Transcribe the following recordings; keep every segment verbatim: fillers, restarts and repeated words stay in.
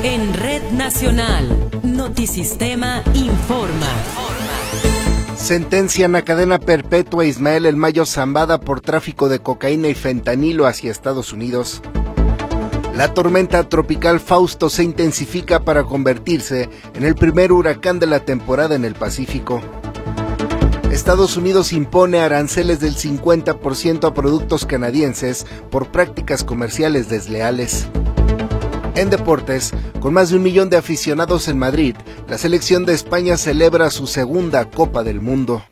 En Red Nacional, Notisistema informa. Sentencian a cadena perpetua a Ismael El Mayo Zambada por tráfico de cocaína y fentanilo hacia Estados Unidos. La tormenta tropical Fausto se intensifica para convertirse en el primer huracán de la temporada en el Pacífico. Estados Unidos impone aranceles del cincuenta por ciento a productos canadienses por prácticas comerciales desleales. En deportes, con más de un millón de aficionados en Madrid, la selección de España celebra su segunda Copa del Mundo.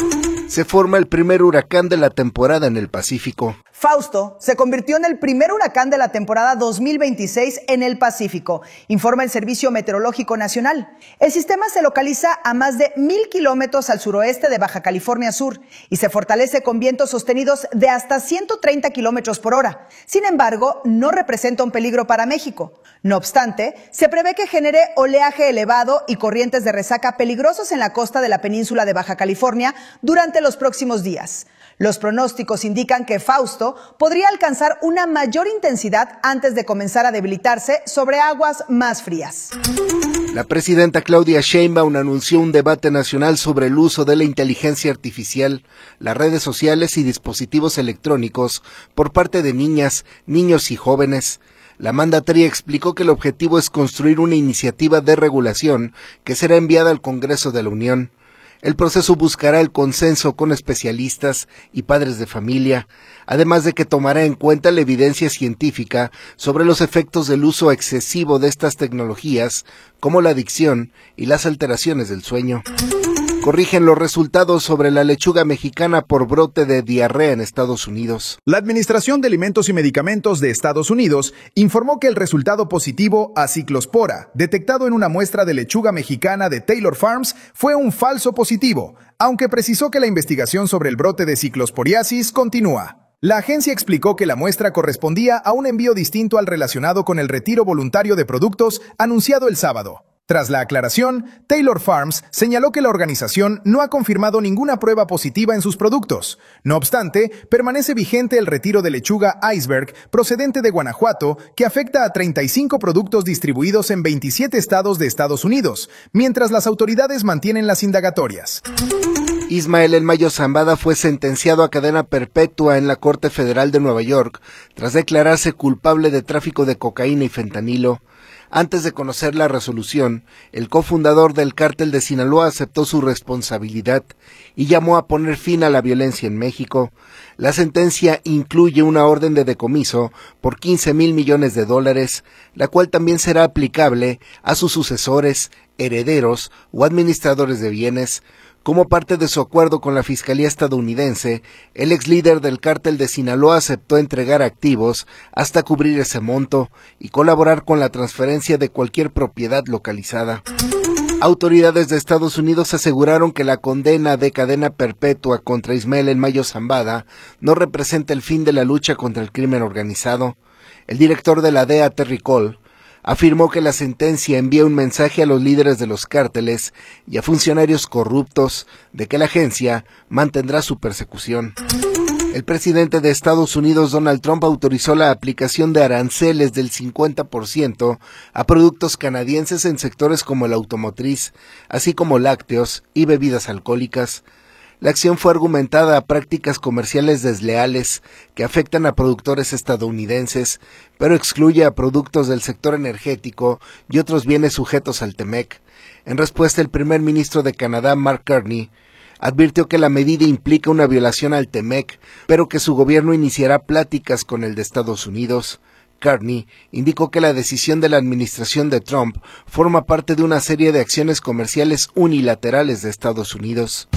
Se forma el primer huracán de la temporada en el Pacífico. Fausto se convirtió en el primer huracán de la temporada dos mil veintiséis en el Pacífico, informa el Servicio Meteorológico Nacional. El sistema se localiza a más de mil kilómetros al suroeste de Baja California Sur y se fortalece con vientos sostenidos de hasta ciento treinta kilómetros por hora. Sin embargo, no representa un peligro para México. No obstante, se prevé que genere oleaje elevado y corrientes de resaca peligrosos en la costa de la península de Baja California durante los próximos días. Los pronósticos indican que Fausto podría alcanzar una mayor intensidad antes de comenzar a debilitarse sobre aguas más frías. La presidenta Claudia Sheinbaum anunció un debate nacional sobre el uso de la inteligencia artificial, las redes sociales y dispositivos electrónicos por parte de niñas, niños y jóvenes. La mandataria explicó que el objetivo es construir una iniciativa de regulación que será enviada al Congreso de la Unión. El proceso buscará el consenso con especialistas y padres de familia, además de que tomará en cuenta la evidencia científica sobre los efectos del uso excesivo de estas tecnologías, como la adicción y las alteraciones del sueño. Corrigen los resultados sobre la lechuga mexicana por brote de diarrea en Estados Unidos. La Administración de Alimentos y Medicamentos de Estados Unidos informó que el resultado positivo a ciclospora, detectado en una muestra de lechuga mexicana de Taylor Farms, fue un falso positivo, aunque precisó que la investigación sobre el brote de ciclosporiasis continúa. La agencia explicó que la muestra correspondía a un envío distinto al relacionado con el retiro voluntario de productos anunciado el sábado. Tras la aclaración, Taylor Farms señaló que la organización no ha confirmado ninguna prueba positiva en sus productos. No obstante, permanece vigente el retiro de lechuga Iceberg procedente de Guanajuato, que afecta a treinta y cinco productos distribuidos en veintisiete estados de Estados Unidos, mientras las autoridades mantienen las indagatorias. Ismael El Mayo Zambada fue sentenciado a cadena perpetua en la Corte Federal de Nueva York tras declararse culpable de tráfico de cocaína y fentanilo. Antes de conocer la resolución, el cofundador del cártel de Sinaloa aceptó su responsabilidad y llamó a poner fin a la violencia en México. La sentencia incluye una orden de decomiso por quince mil millones de dólares, la cual también será aplicable a sus sucesores, herederos o administradores de bienes. Como parte de su acuerdo con la Fiscalía estadounidense, el ex líder del cártel de Sinaloa aceptó entregar activos hasta cubrir ese monto y colaborar con la transferencia de cualquier propiedad localizada. Autoridades de Estados Unidos aseguraron que la condena de cadena perpetua contra Ismael El Mayo Zambada no representa el fin de la lucha contra el crimen organizado. El director de la D E A, Terry Cole, afirmó que la sentencia envía un mensaje a los líderes de los cárteles y a funcionarios corruptos de que la agencia mantendrá su persecución. El presidente de Estados Unidos, Donald Trump, autorizó la aplicación de aranceles del cincuenta por ciento a productos canadienses en sectores como el automotriz, así como lácteos y bebidas alcohólicas. La acción fue argumentada a prácticas comerciales desleales que afectan a productores estadounidenses, pero excluye a productos del sector energético y otros bienes sujetos al TEMEC. En respuesta, el primer ministro de Canadá, Mark Carney, advirtió que la medida implica una violación al TEMEC, pero que su gobierno iniciará pláticas con el de Estados Unidos. Carney indicó que la decisión de la administración de Trump forma parte de una serie de acciones comerciales unilaterales de Estados Unidos.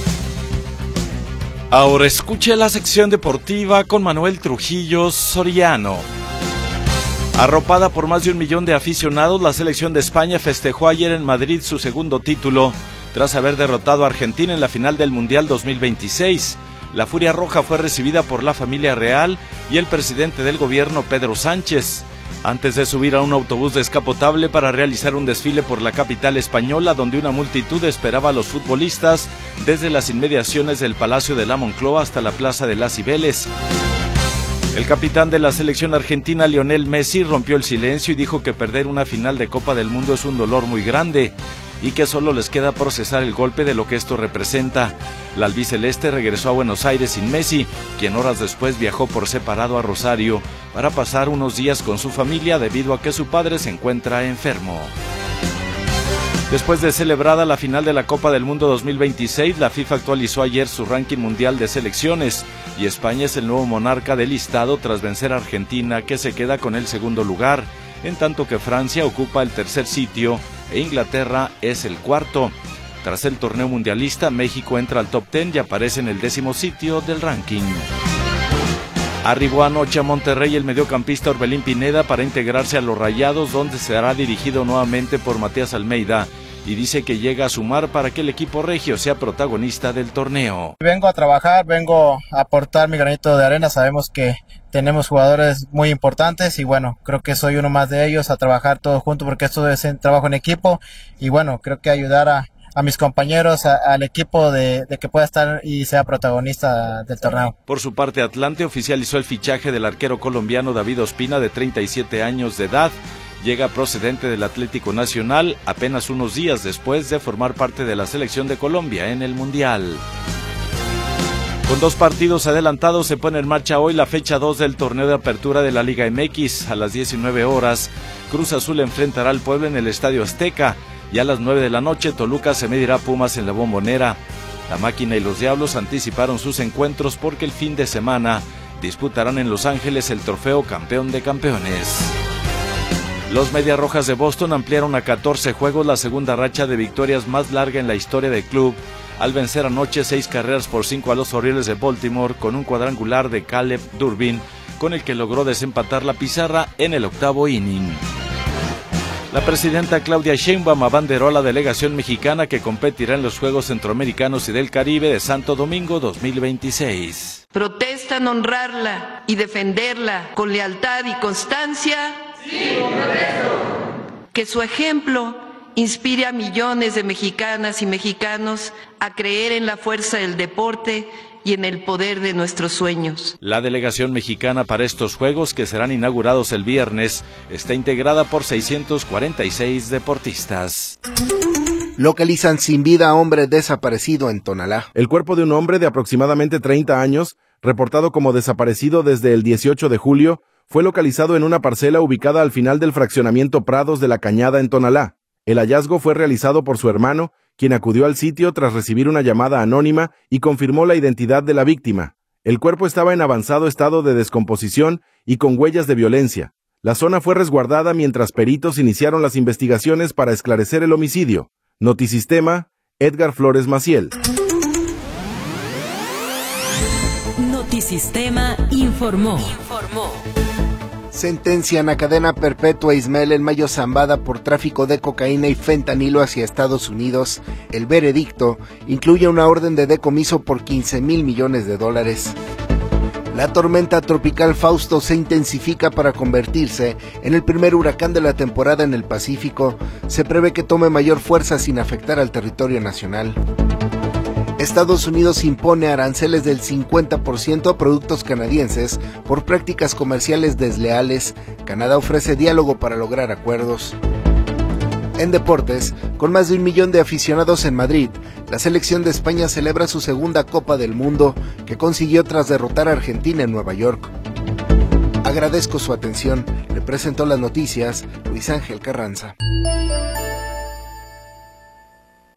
Ahora escuche la sección deportiva con Manuel Trujillo Soriano. Arropada por más de un millón de aficionados, la selección de España festejó ayer en Madrid su segundo título, tras haber derrotado a Argentina en la final del Mundial dos mil veintiséis. La Furia Roja fue recibida por la familia real y el presidente del gobierno, Pedro Sánchez, antes de subir a un autobús descapotable para realizar un desfile por la capital española, donde una multitud esperaba a los futbolistas desde las inmediaciones del Palacio de la Moncloa hasta la Plaza de las Cibeles. El capitán de la selección argentina, Lionel Messi, rompió el silencio y dijo que perder una final de Copa del Mundo es un dolor muy grande y que solo les queda procesar el golpe de lo que esto representa. La albiceleste regresó a Buenos Aires sin Messi, quien horas después viajó por separado a Rosario para pasar unos días con su familia debido a que su padre se encuentra enfermo. Después de celebrada la final de la Copa del Mundo dos mil veintiséis, la FIFA actualizó ayer su ranking mundial de selecciones y España es el nuevo monarca del listado tras vencer a Argentina, que se queda con el segundo lugar, en tanto que Francia ocupa el tercer sitio e Inglaterra es el cuarto. Tras el torneo mundialista, México entra al top diez y aparece en el décimo sitio del ranking. Arribó anoche a Monterrey el mediocampista Orbelín Pineda para integrarse a los Rayados, donde será dirigido nuevamente por Matías Almeida, y dice que llega a sumar para que el equipo regio sea protagonista del torneo. Vengo a trabajar, vengo a aportar mi granito de arena, sabemos que tenemos jugadores muy importantes y bueno, creo que soy uno más de ellos, a trabajar todos juntos porque esto es un trabajo en equipo y bueno, creo que ayudar a a mis compañeros, a, al equipo de, de que pueda estar y sea protagonista del torneo. Por su parte, Atlante oficializó el fichaje del arquero colombiano David Ospina, de treinta y siete años de edad. Llega procedente del Atlético Nacional apenas unos días después de formar parte de la selección de Colombia en el Mundial. Con dos partidos adelantados se pone en marcha hoy la fecha dos del torneo de apertura de la Liga M X. A las diecinueve horas, Cruz Azul enfrentará al Puebla en el Estadio Azteca. Y a las nueve de la noche, Toluca se medirá a Pumas en la Bombonera. La Máquina y los Diablos anticiparon sus encuentros porque el fin de semana disputarán en Los Ángeles el trofeo Campeón de Campeones. Los Medias Rojas de Boston ampliaron a catorce juegos la segunda racha de victorias más larga en la historia del club, al vencer anoche seis carreras por cinco a los Orioles de Baltimore con un cuadrangular de Caleb Durbin, con el que logró desempatar la pizarra en el octavo inning. La presidenta Claudia Sheinbaum abanderó a la delegación mexicana que competirá en los Juegos Centroamericanos y del Caribe de Santo Domingo dos mil veintiséis. ¿Protestan honrarla y defenderla con lealtad y constancia? Sí, protesto. Que su ejemplo inspire a millones de mexicanas y mexicanos a creer en la fuerza del deporte y en el poder de nuestros sueños. La delegación mexicana para estos Juegos, que serán inaugurados el viernes, está integrada por seiscientos cuarenta y seis deportistas. Localizan sin vida a hombre desaparecido en Tonalá. El cuerpo de un hombre de aproximadamente treinta años, reportado como desaparecido desde el dieciocho de julio, fue localizado en una parcela ubicada al final del fraccionamiento Prados de la Cañada en Tonalá. El hallazgo fue realizado por su hermano, quien acudió al sitio tras recibir una llamada anónima y confirmó la identidad de la víctima. El cuerpo estaba en avanzado estado de descomposición y con huellas de violencia. La zona fue resguardada mientras peritos iniciaron las investigaciones para esclarecer el homicidio. Notisistema, Edgar Flores Maciel. Notisistema informó. Informó. Sentencian a cadena perpetua a Ismael El Mayo Zambada por tráfico de cocaína y fentanilo hacia Estados Unidos. El veredicto incluye una orden de decomiso por quince mil millones de dólares. La tormenta tropical Fausto se intensifica para convertirse en el primer huracán de la temporada en el Pacífico. Se prevé que tome mayor fuerza sin afectar al territorio nacional. Estados Unidos impone aranceles del cincuenta por ciento a productos canadienses por prácticas comerciales desleales. Canadá ofrece diálogo para lograr acuerdos. En deportes, con más de un millón de aficionados en Madrid, la selección de España celebra su segunda Copa del Mundo, que consiguió tras derrotar a Argentina en Nueva York. Agradezco su atención. Le presentó las noticias Luis Ángel Carranza.